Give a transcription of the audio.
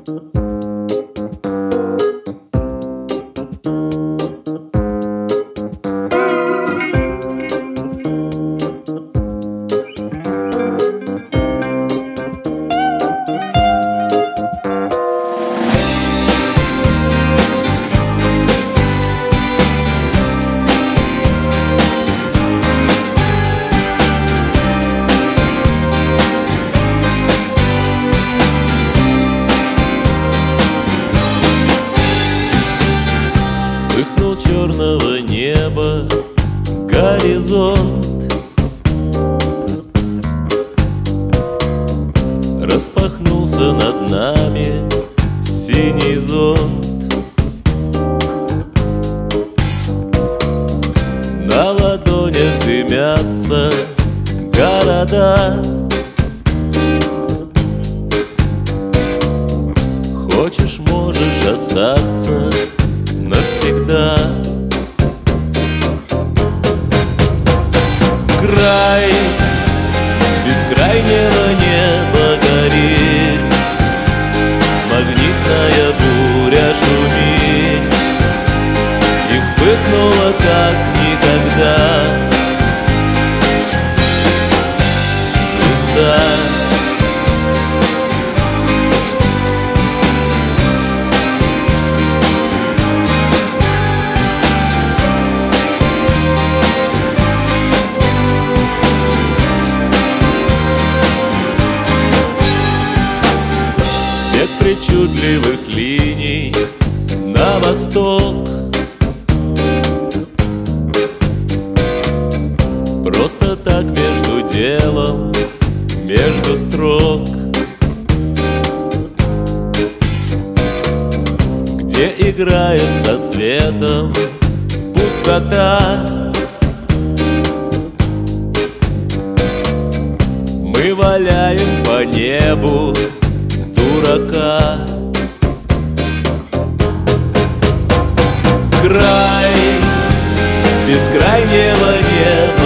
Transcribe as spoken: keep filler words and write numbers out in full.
Вспыхнул черного неба горизонт, распахнулся над нами синий зонт. На ладонях дымятся города. Хочешь, можешь остаться навсегда. Край бескрайнего неба горит, магнитная буря шумит, и вспыхнула как никогда звезда. Век причудливых линий на восток, просто так между делом, между строк, где играет со светом пустота. Мы валяем по небу дурака. Край бескрайнего неба